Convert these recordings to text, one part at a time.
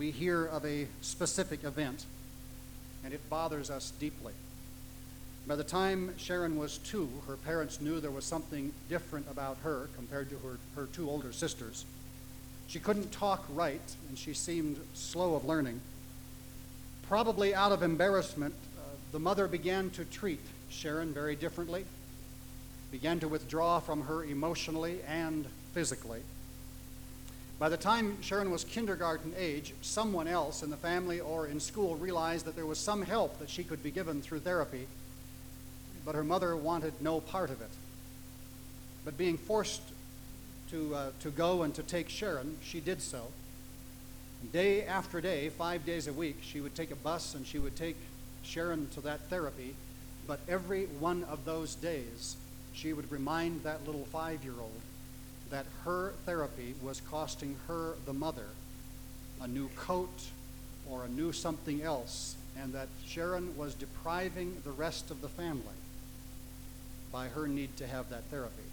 we hear of a specific event, and it bothers us deeply. By the time Sharon was 2, her parents knew there was something different about her compared to her 2 older sisters. She couldn't talk right, and she seemed slow of learning. Probably out of embarrassment, the mother began to treat Sharon very differently, began to withdraw from her emotionally and physically. By the time Sharon was kindergarten age, someone else in the family or in school realized that there was some help that she could be given through therapy, but her mother wanted no part of it. But being forced to go and to take Sharon, she did so. Day after day, 5 days a week, she would take a bus and she would take Sharon to that therapy, but every one of those days, she would remind that little 5-year-old that her therapy was costing her, the mother, a new coat or a new something else, and that Sharon was depriving the rest of the family by her need to have that therapy.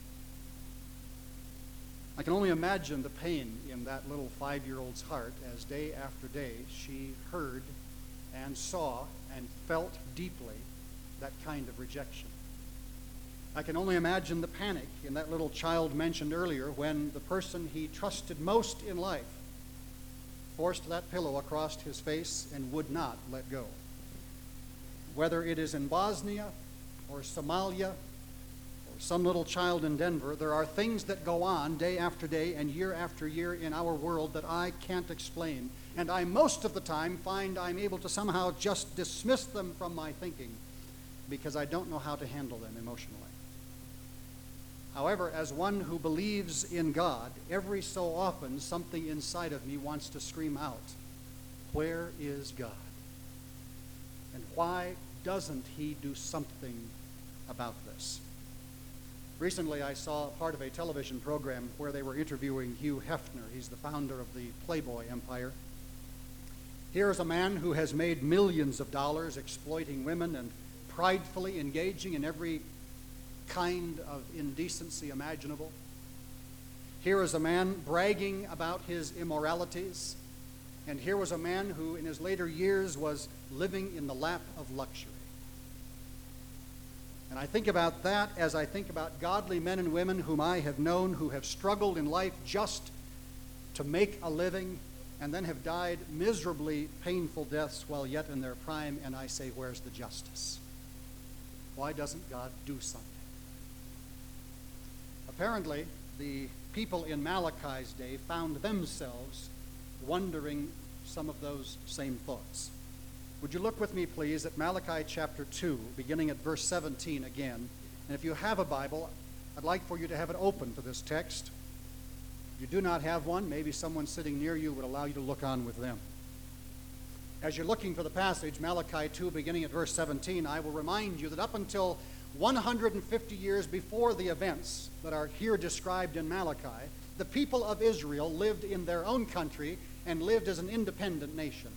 I can only imagine the pain in that little 5-year-old's heart as day after day she heard and saw and felt deeply that kind of rejection. I can only imagine the panic in that little child mentioned earlier when the person he trusted most in life forced that pillow across his face and would not let go. Whether it is in Bosnia or Somalia, some little child in Denver, there are things that go on day after day and year after year in our world that I can't explain. And I most of the time find I'm able to somehow just dismiss them from my thinking because I don't know how to handle them emotionally. However, as one who believes in God, every so often something inside of me wants to scream out, where is God? And why doesn't he do something about this? Recently, I saw part of a television program where they were interviewing Hugh Hefner. He's the founder of the Playboy empire. Here's a man who has made millions of dollars exploiting women and pridefully engaging in every kind of indecency imaginable. Here is a man bragging about his immoralities. And here was a man who, in his later years, was living in the lap of luxury. And I think about that as I think about godly men and women whom I have known who have struggled in life just to make a living and then have died miserably painful deaths while yet in their prime, and I say, where's the justice? Why doesn't God do something? Apparently, the people in Malachi's day found themselves wondering some of those same thoughts. Would you look with me, please, at Malachi chapter 2, beginning at verse 17 again. And if you have a Bible, I'd like for you to have it open to this text. If you do not have one, maybe someone sitting near you would allow you to look on with them. As you're looking for the passage, Malachi 2, beginning at verse 17, I will remind you that up until 150 years before the events that are here described in Malachi, the people of Israel lived in their own country and lived as an independent nation.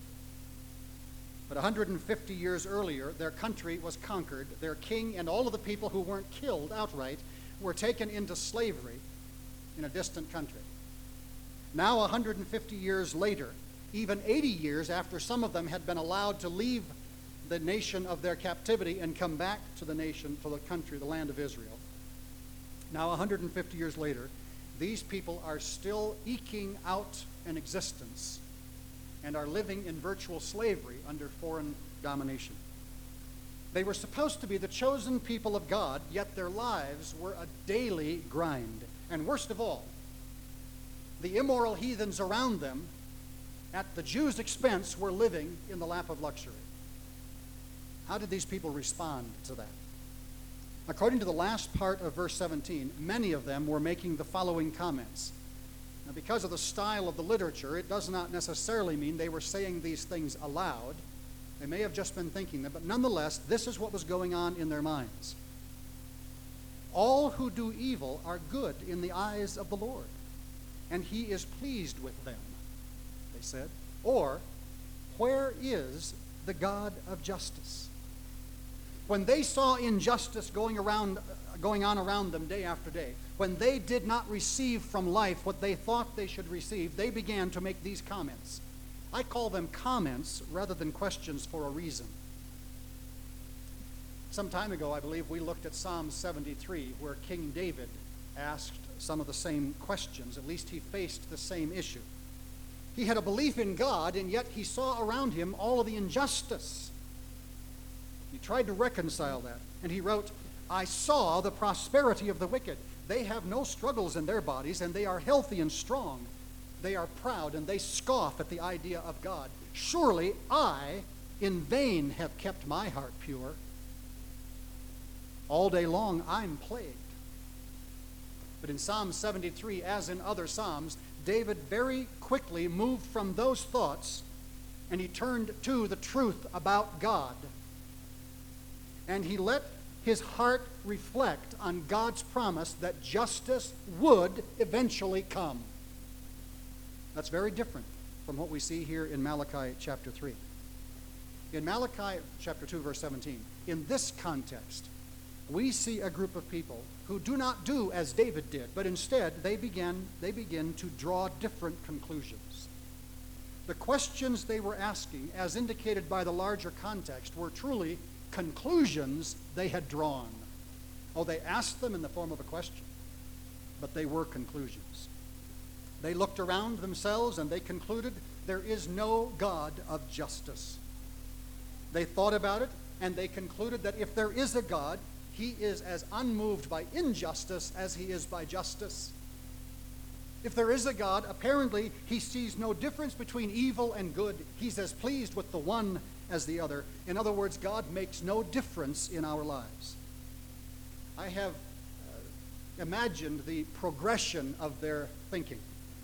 But 150 years earlier, their country was conquered. Their king and all of the people who weren't killed outright were taken into slavery in a distant country. Now, 150 years later, even 80 years after some of them had been allowed to leave the nation of their captivity and come back to the nation, to the country, the land of Israel. Now, 150 years later, these people are still eking out an existence and are living in virtual slavery under foreign domination. They were supposed to be the chosen people of God, yet their lives were a daily grind. And worst of all, the immoral heathens around them, at the Jews' expense, were living in the lap of luxury. How did these people respond to that? According to the last part of verse 17, many of them were making the following comments. Now, because of the style of the literature, it does not necessarily mean they were saying these things aloud. They may have just been thinking them, but nonetheless, this is what was going on in their minds. All who do evil are good in the eyes of the Lord, and he is pleased with them, they said. Or, where is the God of justice? When they saw injustice going on around them day after day, when they did not receive from life what they thought they should receive, they began to make these comments. I call them comments rather than questions for a reason. Some time ago, I believe, we looked at Psalm 73, where King David asked some of the same questions. At least he faced the same issue. He had a belief in God, and yet he saw around him all of the injustice. He tried to reconcile that, and he wrote, I saw the prosperity of the wicked. They have no struggles in their bodies, and they are healthy and strong. They are proud, and they scoff at the idea of God. Surely I in vain have kept my heart pure. All day long I'm plagued. But in Psalm 73, as in other Psalms, David very quickly moved from those thoughts and he turned to the truth about God. And he let his heart reflect on God's promise that justice would eventually come. That's very different from what we see here in Malachi chapter 3. In Malachi chapter 2, verse 17, in this context, we see a group of people who do not do as David did, but instead they begin to draw different conclusions. The questions they were asking, as indicated by the larger context, were truly conclusions they had drawn. Oh, they asked them in the form of a question, but they were conclusions. They looked around themselves and they concluded there is no God of justice. They thought about it and they concluded that if there is a God, he is as unmoved by injustice as he is by justice. If there is a God, apparently he sees no difference between evil and good. He's as pleased with the one as the other. In other words, God makes no difference in our lives. I have imagined the progression of their thinking.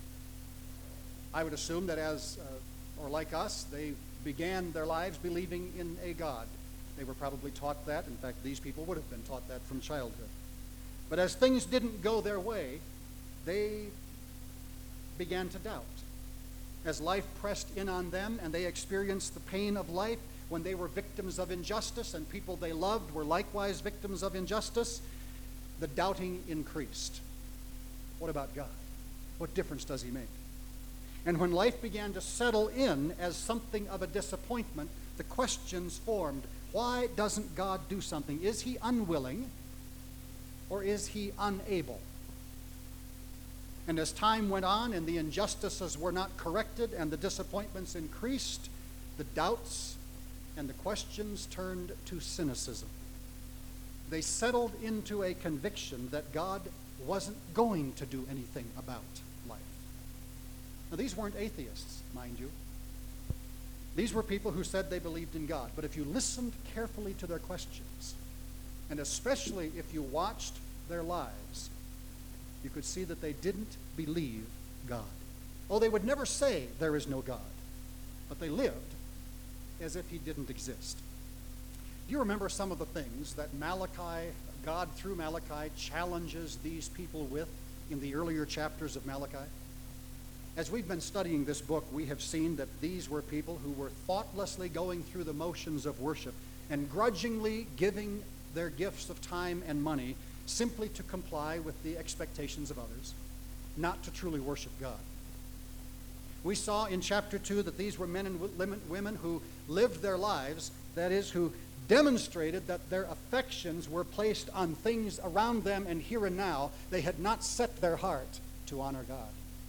I would assume that or like us, they began their lives believing in a God. They were probably taught that. In fact, these people would have been taught that from childhood. But as things didn't go their way, they began to doubt. As life pressed in on them and they experienced the pain of life, when they were victims of injustice and people they loved were likewise victims of injustice, the doubting increased. What about God? What difference does he make? And when life began to settle in as something of a disappointment, the questions formed. Why doesn't God do something? Is he unwilling or is he unable? And as time went on and the injustices were not corrected and the disappointments increased, the doubts and the questions turned to cynicism. They settled into a conviction that God wasn't going to do anything about life. Now, these weren't atheists, mind you. These were people who said they believed in God. But if you listened carefully to their questions, and especially if you watched their lives, you could see that they didn't believe God. Oh, they would never say there is no God, but they lived as if he didn't exist. Do you remember some of the things that God through Malachi challenges these people with in the earlier chapters of Malachi? As we've been studying this book, we have seen that these were people who were thoughtlessly going through the motions of worship and grudgingly giving their gifts of time and money simply to comply with the expectations of others, not to truly worship God. We saw in chapter 2 that these were men and women who lived their lives, that is, who demonstrated that their affections were placed on things around them and here and now. They had not set their heart to honor God.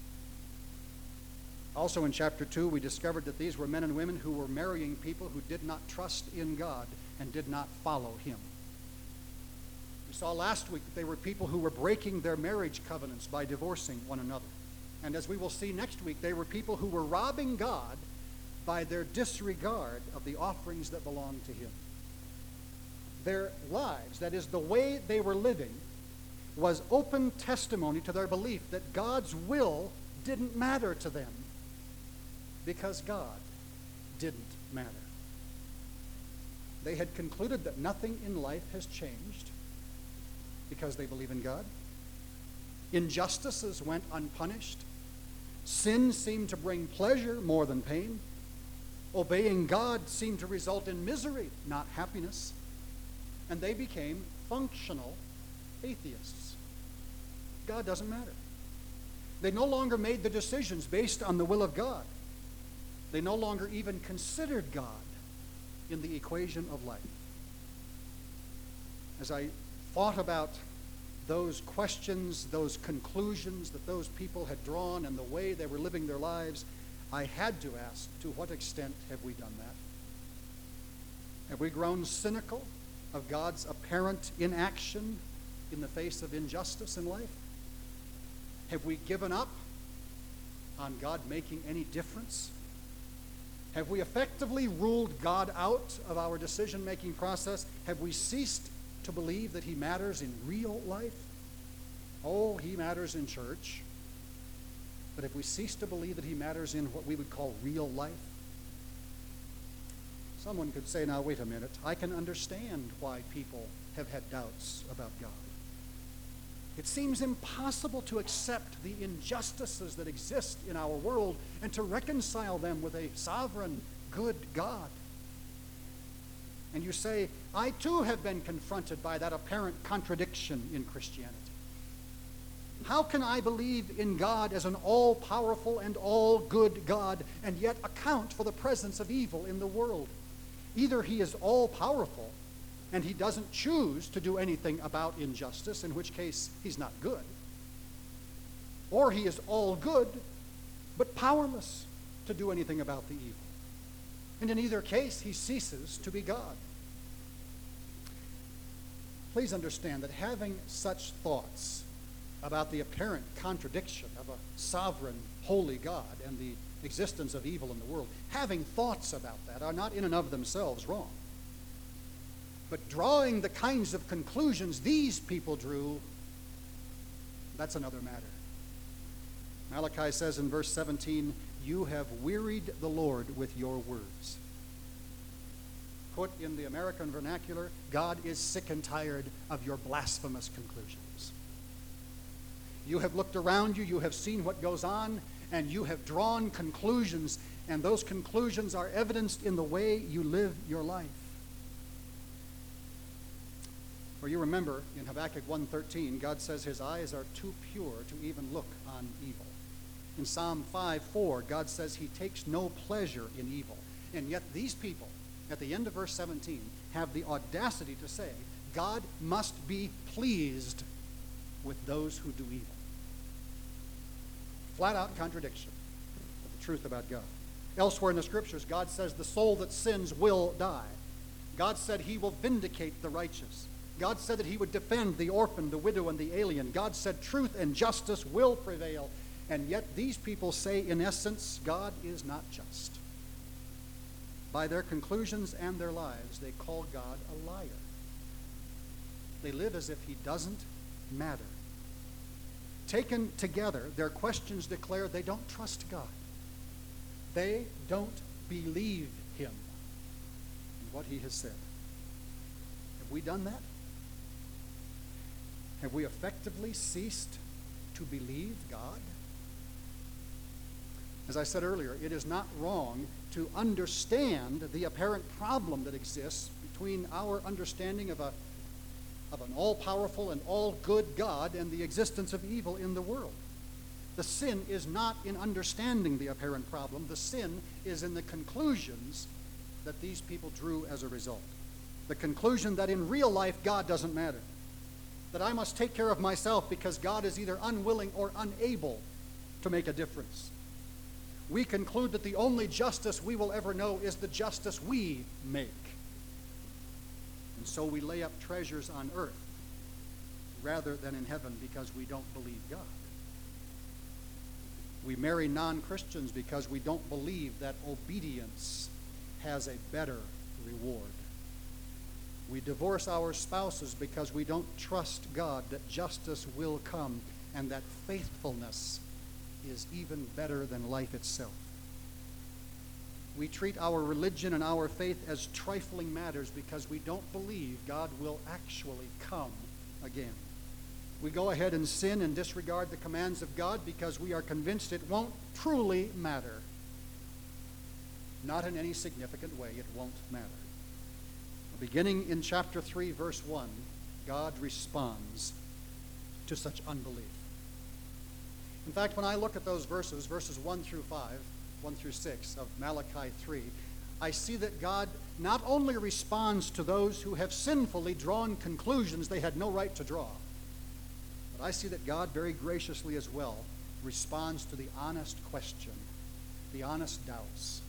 Also in chapter 2, we discovered that these were men and women who were marrying people who did not trust in God and did not follow him. We saw last week that they were people who were breaking their marriage covenants by divorcing one another. And as we will see next week, they were people who were robbing God by their disregard of the offerings that belonged to him. Their lives, that is, the way they were living, was open testimony to their belief that God's will didn't matter to them because God didn't matter. They had concluded that nothing in life has changed because they believe in God. Injustices went unpunished. Sin seemed to bring pleasure more than pain. Obeying God seemed to result in misery, not happiness. And they became functional atheists. God doesn't matter. They no longer made the decisions based on the will of God. They no longer even considered God in the equation of life. As I thought about those questions, those conclusions that those people had drawn and the way they were living their lives, I had to ask, to what extent have we done that? Have we grown cynical of God's apparent inaction in the face of injustice in life? Have we given up on God making any difference? Have we effectively ruled God out of our decision-making process? Have we ceased to believe that he matters in real life? Oh, he matters in church. But have we ceased to believe that he matters in what we would call real life? Someone could say, now, wait a minute. I can understand why people have had doubts about God. It seems impossible to accept the injustices that exist in our world and to reconcile them with a sovereign, good God. And you say, I too have been confronted by that apparent contradiction in Christianity. How can I believe in God as an all-powerful and all-good God and yet account for the presence of evil in the world? Either he is all-powerful and he doesn't choose to do anything about injustice, in which case he's not good, or he is all good but powerless to do anything about the evil. And in either case, he ceases to be God. Please understand that having such thoughts about the apparent contradiction of a sovereign, holy God and the existence of evil in the world, having thoughts about that are not in and of themselves wrong. But drawing the kinds of conclusions these people drew, that's another matter. Malachi says in verse 17, you have wearied the Lord with your words. Put in the American vernacular, God is sick and tired of your blasphemous conclusions. You have looked around you, you have seen what goes on, and you have drawn conclusions, and those conclusions are evidenced in the way you live your life. For you remember in Habakkuk 1:13, God says his eyes are too pure to even look on evil. In Psalm 5:4, God says he takes no pleasure in evil. And yet these people, at the end of verse 17, have the audacity to say, God must be pleased with those who do evil. Flat out contradiction of the truth about God. Elsewhere in the scriptures, God says the soul that sins will die. God said he will vindicate the righteous. God said that he would defend the orphan, the widow, and the alien. God said truth and justice will prevail. And yet these people say, in essence, God is not just. By their conclusions and their lives, they call God a liar. They live as if he doesn't matter. Taken together, their questions declare they don't trust God. They don't believe him in what he has said. Have we done that? Have we effectively ceased to believe God? As I said earlier, it is not wrong to understand the apparent problem that exists between our understanding of an all-powerful and all-good God and the existence of evil in the world. The sin is not in understanding the apparent problem. The sin is in the conclusions that these people drew as a result. The conclusion that in real life God doesn't matter. That I must take care of myself because God is either unwilling or unable to make a difference. We conclude that the only justice we will ever know is the justice we make. And so we lay up treasures on earth rather than in heaven because we don't believe God. We marry non-Christians because we don't believe that obedience has a better reward. We divorce our spouses because we don't trust God that justice will come and that faithfulness is even better than life itself. We treat our religion and our faith as trifling matters because we don't believe God will actually come again. We go ahead and sin and disregard the commands of God because we are convinced it won't truly matter. Not in any significant way, it won't matter. Beginning in chapter 3, verse 1, God responds to such unbelief. In fact, when I look at those verses 1 through 5, 1 through 6 of Malachi 3, I see that God not only responds to those who have sinfully drawn conclusions they had no right to draw, but I see that God very graciously as well responds to the honest question, the honest doubts.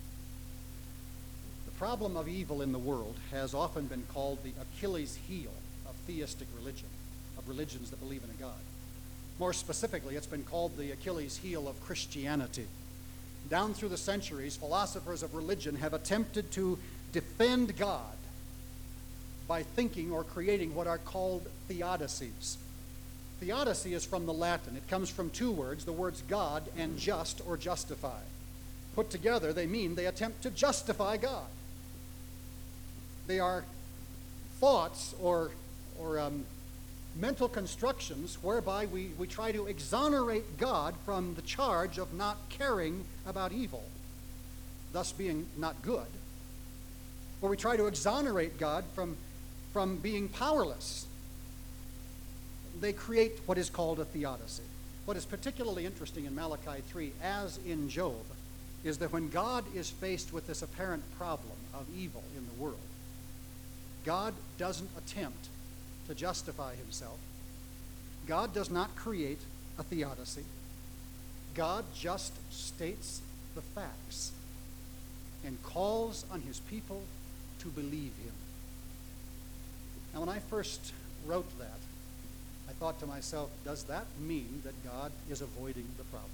The problem of evil in the world has often been called the Achilles heel of theistic religion, of religions that believe in a God. More specifically, it's been called the Achilles heel of Christianity. Down through the centuries, philosophers of religion have attempted to defend God by thinking or creating what are called theodicies. Theodicy is from the Latin. It comes from two words, the words God and just or justify. Put together, they mean they attempt to justify God. They are thoughts or mental constructions whereby we try to exonerate God from the charge of not caring about evil, thus being not good. Or we try to exonerate God from being powerless. They create what is called a theodicy. What is particularly interesting in Malachi 3, as in Job, is that when God is faced with this apparent problem of evil in the world, God doesn't attempt to justify himself. God does not create a theodicy. God just states the facts and calls on his people to believe him. Now, when I first wrote that, I thought to myself, does that mean that God is avoiding the problem?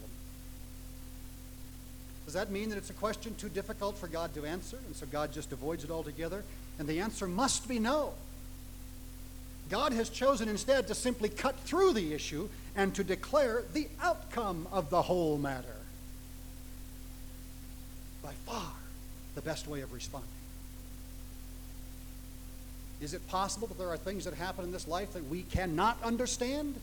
Does that mean that it's a question too difficult for God to answer, and so God just avoids it altogether? And the answer must be no. God has chosen instead to simply cut through the issue and to declare the outcome of the whole matter. By far the best way of responding. Is it possible that there are things that happen in this life that we cannot understand?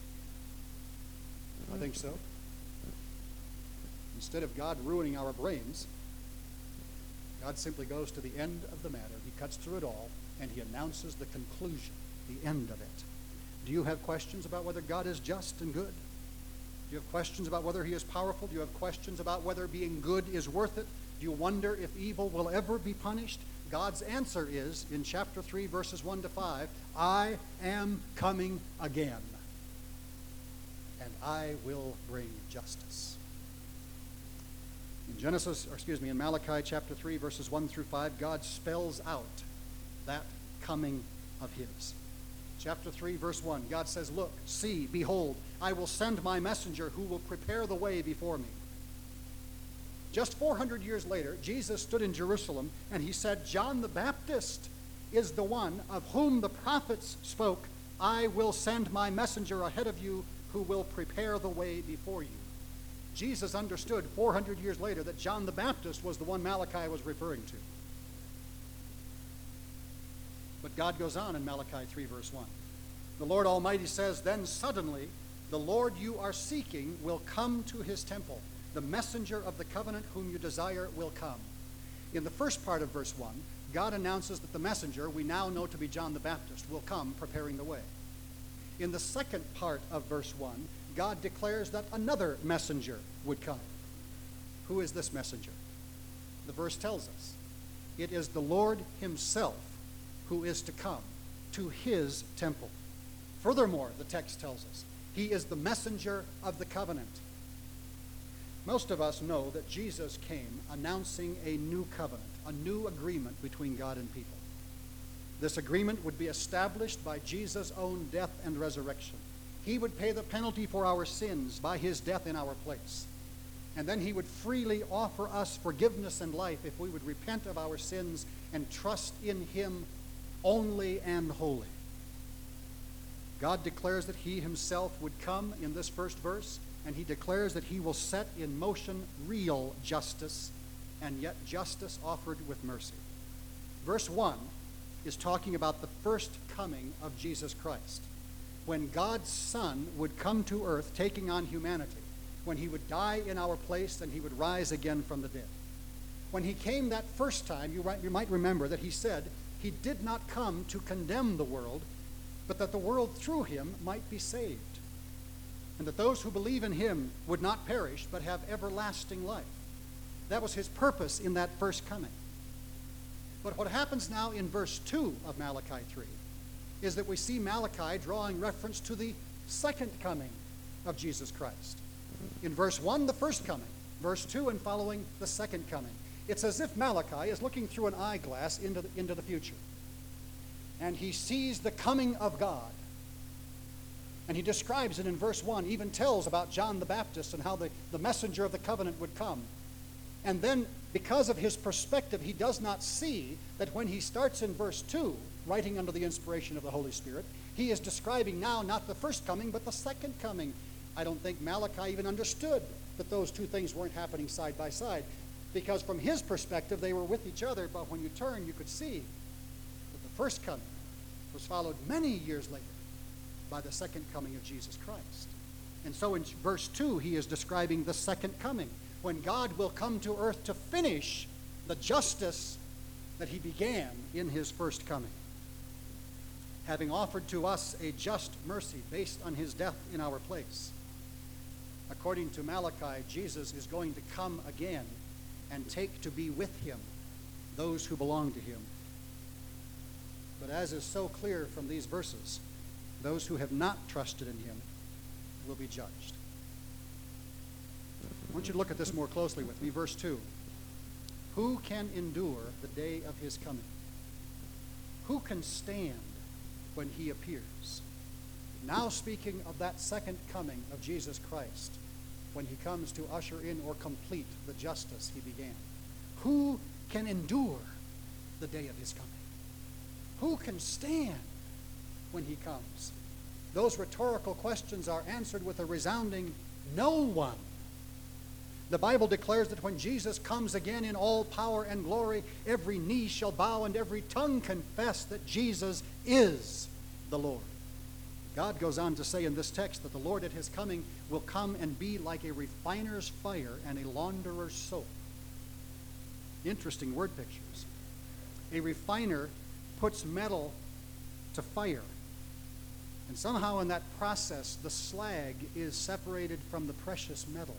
I think so. Instead of God ruining our brains, God simply goes to the end of the matter. He cuts through it all, and he announces the conclusion, the end of it. Do you have questions about whether God is just and good? Do you have questions about whether he is powerful? Do you have questions about whether being good is worth it? Do you wonder if evil will ever be punished? God's answer is, in chapter 3, verses 1 to 5, I am coming again, and I will bring justice. In Malachi chapter 3, verses 1 through 5, God spells out that coming of his. Chapter 3, verse 1, God says, look, see, behold, I will send my messenger who will prepare the way before me. Just 400 years later, Jesus stood in Jerusalem and he said, John the Baptist is the one of whom the prophets spoke, I will send my messenger ahead of you who will prepare the way before you. Jesus understood 400 years later that John the Baptist was the one Malachi was referring to. But God goes on in Malachi 3, verse 1. The Lord Almighty says, then suddenly the Lord you are seeking will come to his temple. The messenger of the covenant whom you desire will come. In the first part of verse 1, God announces that the messenger, we now know to be John the Baptist, will come preparing the way. In the second part of verse 1, God declares that another messenger would come. Who is this messenger? The verse tells us. It is the Lord himself who is to come to his temple. Furthermore, the text tells us, he is the messenger of the covenant. Most of us know that Jesus came announcing a new covenant, a new agreement between God and people. This agreement would be established by Jesus' own death and resurrection. He would pay the penalty for our sins by his death in our place. And then he would freely offer us forgiveness and life if we would repent of our sins and trust in him only and wholly. God declares that he himself would come in this first verse, and he declares that he will set in motion real justice, and yet justice offered with mercy. Verse 1 is talking about the first coming of Jesus Christ, when God's Son would come to earth taking on humanity, when he would die in our place and he would rise again from the dead. When he came that first time, you might remember that he said he did not come to condemn the world, but that the world through him might be saved, and that those who believe in him would not perish but have everlasting life. That was his purpose in that first coming. But what happens now in verse 2 of Malachi 3 is that we see Malachi drawing reference to the second coming of Jesus Christ. In verse 1, the first coming. Verse 2 and following, the second coming. It's as if Malachi is looking through an eyeglass into the future. And he sees the coming of God. And he describes it in verse 1, even tells about John the Baptist and how the messenger of the covenant would come. And then, because of his perspective, he does not see that when he starts in verse 2, writing under the inspiration of the Holy Spirit, he is describing now not the first coming, but the second coming. I don't think Malachi even understood that those two things weren't happening side by side, because from his perspective, they were with each other, but when you turn, you could see that the first coming was followed many years later by the second coming of Jesus Christ. And so in verse 2, he is describing the second coming, when God will come to earth to finish the justice that he began in his first coming, having offered to us a just mercy based on his death in our place. According to Malachi, Jesus is going to come again and take to be with him those who belong to him. But as is so clear from these verses, those who have not trusted in him will be judged. I want you to look at this more closely with me. Verse 2. Who can endure the day of his coming? Who can stand when he appears? Now speaking of that second coming of Jesus Christ, when he comes to usher in or complete the justice he began. Who can endure the day of his coming? Who can stand when he comes? Those rhetorical questions are answered with a resounding no one. The Bible declares that when Jesus comes again in all power and glory, every knee shall bow and every tongue confess that Jesus is the Lord. God goes on to say in this text that the Lord at his coming will come and be like a refiner's fire and a launderer's soap. Interesting word pictures. A refiner puts metal to fire. And somehow in that process, the slag is separated from the precious metal.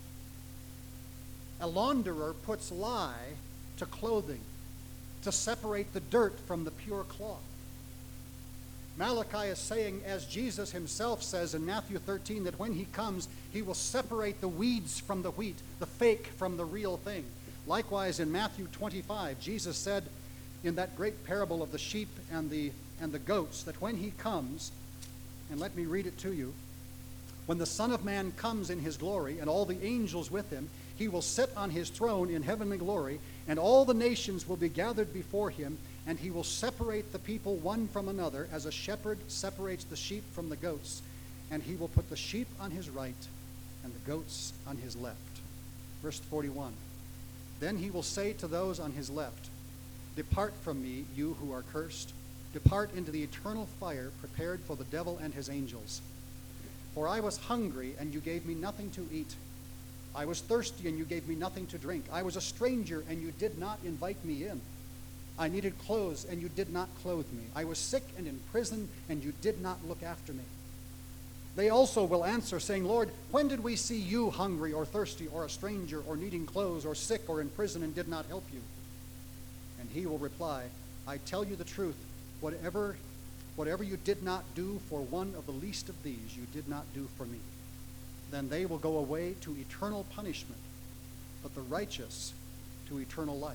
A launderer puts lye to clothing to separate the dirt from the pure cloth. Malachi is saying, as Jesus himself says in Matthew 13, that when he comes, he will separate the weeds from the wheat, the fake from the real thing. Likewise, in Matthew 25, Jesus said in that great parable of the sheep and the goats, that when he comes, and let me read it to you, when the Son of Man comes in his glory and all the angels with him, he will sit on his throne in heavenly glory, and all the nations will be gathered before him, and he will separate the people one from another, as a shepherd separates the sheep from the goats. And he will put the sheep on his right and the goats on his left. Verse 41. Then he will say to those on his left, Depart from me, you who are cursed. Depart into the eternal fire prepared for the devil and his angels. For I was hungry, and you gave me nothing to eat. I was thirsty, and you gave me nothing to drink. I was a stranger, and you did not invite me in. I needed clothes, and you did not clothe me. I was sick and in prison, and you did not look after me. They also will answer, saying, Lord, when did we see you hungry or thirsty or a stranger or needing clothes or sick or in prison and did not help you? And he will reply, I tell you the truth, whatever you did not do for one of the least of these, you did not do for me. Then they will go away to eternal punishment, but the righteous to eternal life.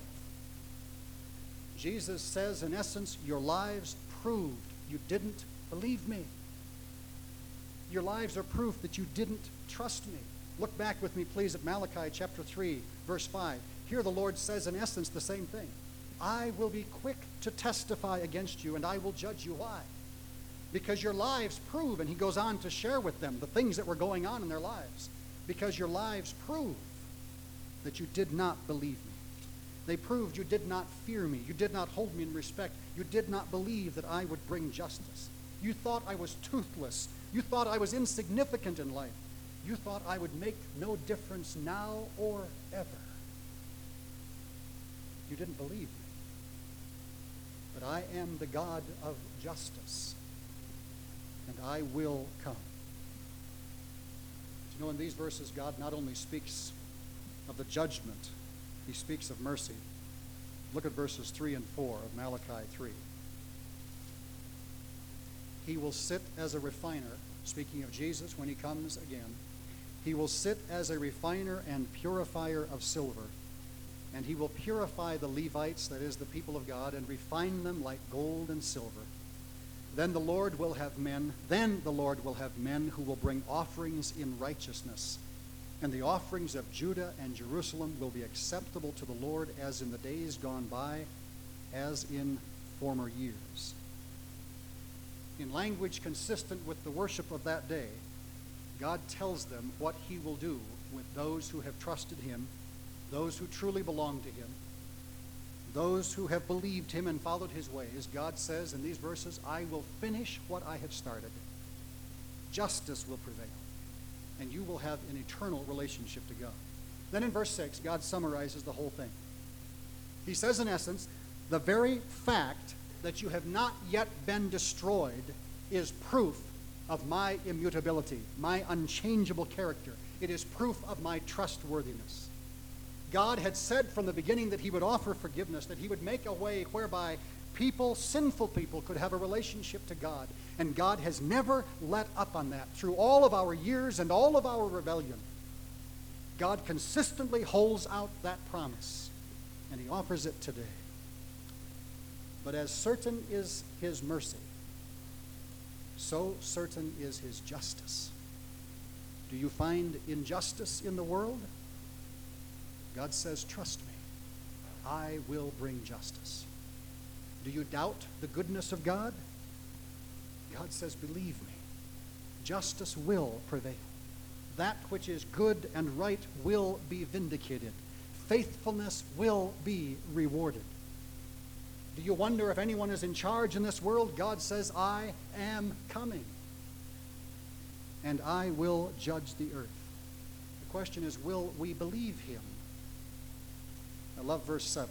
Jesus says, in essence, your lives proved you didn't believe me. Your lives are proof that you didn't trust me. Look back with me, please, at Malachi chapter 3, verse 5. Here the Lord says, in essence, the same thing. I will be quick to testify against you, and I will judge you. Why? Because your lives prove, and he goes on to share with them the things that were going on in their lives. Because your lives prove that you did not believe me. They proved you did not fear me. You did not hold me in respect. You did not believe that I would bring justice. You thought I was toothless. You thought I was insignificant in life. You thought I would make no difference now or ever. You didn't believe me. But I am the God of justice, and I will come. You know, in these verses, God not only speaks of the judgment he speaks of mercy. Look at verses 3 and 4 of Malachi 3. He will sit as a refiner, speaking of Jesus when he comes again. He will sit as a refiner and purifier of silver, and he will purify the Levites, that is, the people of God, and refine them like gold and silver. Then the Lord will have men who will bring offerings in righteousness, and the offerings of Judah and Jerusalem will be acceptable to the Lord as in the days gone by, as in former years. In language consistent with the worship of that day, God tells them what he will do with those who have trusted him, those who truly belong to him, those who have believed him and followed his ways. God says in these verses, I will finish what I have started. Justice will prevail, and you will have an eternal relationship to God. Then in verse 6, God summarizes the whole thing. He says, in essence, the very fact that you have not yet been destroyed is proof of my immutability, my unchangeable character. It is proof of my trustworthiness. God had said from the beginning that he would offer forgiveness, that he would make a way whereby people, sinful people, could have a relationship to God. And God has never let up on that. Through all of our years and all of our rebellion, God consistently holds out that promise, and he offers it today. But as certain is his mercy, so certain is his justice. Do you find injustice in the world? God says, trust me, I will bring justice. Do you doubt the goodness of God? God says, believe me, justice will prevail. That which is good and right will be vindicated. Faithfulness will be rewarded. Do you wonder if anyone is in charge in this world? God says, I am coming, and I will judge the earth. The question is, will we believe him? I love verse 7.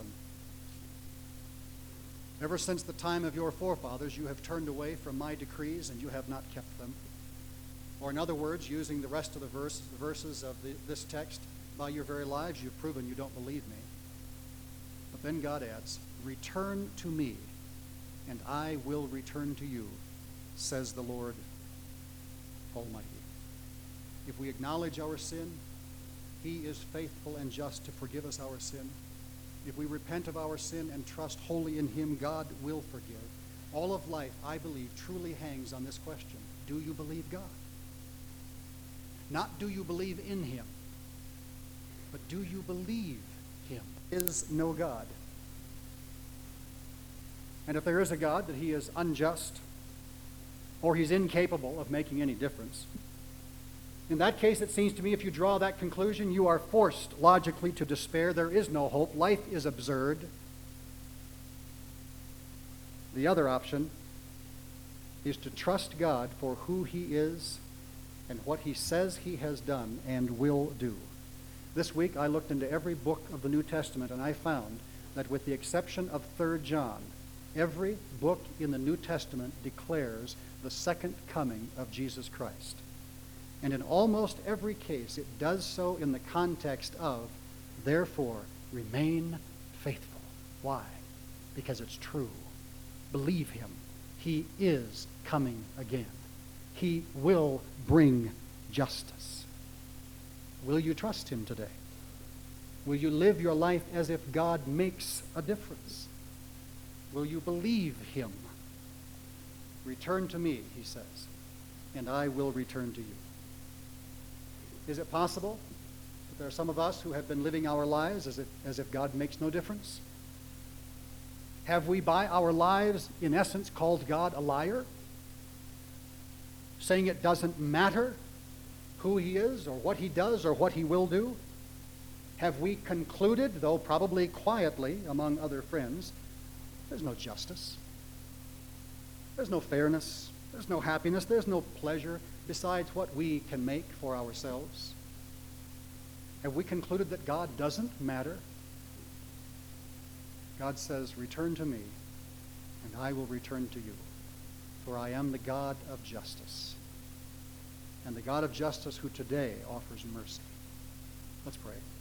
Ever since the time of your forefathers, you have turned away from my decrees, and you have not kept them. Or in other words, using the rest of the verses of this text, by your very lives you've proven you don't believe me. But then God adds, return to me, and I will return to you, says the Lord Almighty. If we acknowledge our sin, he is faithful and just to forgive us our sin. If we repent of our sin and trust wholly in him, God will forgive. All of life, I believe, truly hangs on this question. Do you believe God? Not do you believe in him, but do you believe him? There is no God. And if there is a God, that he is unjust or he's incapable of making any difference. In that case, it seems to me, if you draw that conclusion, you are forced logically to despair. There is no hope. Life is absurd. The other option is to trust God for who he is and what he says he has done and will do. This week, I looked into every book of the New Testament, and I found that with the exception of 3 John, every book in the New Testament declares the second coming of Jesus Christ. And in almost every case, it does so in the context of, therefore, remain faithful. Why? Because it's true. Believe him. He is coming again. He will bring justice. Will you trust him today? Will you live your life as if God makes a difference? Will you believe him? Return to me, he says, and I will return to you. Is it possible that there are some of us who have been living our lives as if God makes no difference? Have we, by our lives, in essence, called God a liar? Saying it doesn't matter who he is or what he does or what he will do? Have we concluded, though probably quietly among other friends, there's no justice, there's no fairness, there's no happiness, there's no pleasure besides what we can make for ourselves? Have we concluded that God doesn't matter? God says, return to me, and I will return to you, for I am the God of justice, and the God of justice who today offers mercy. Let's pray.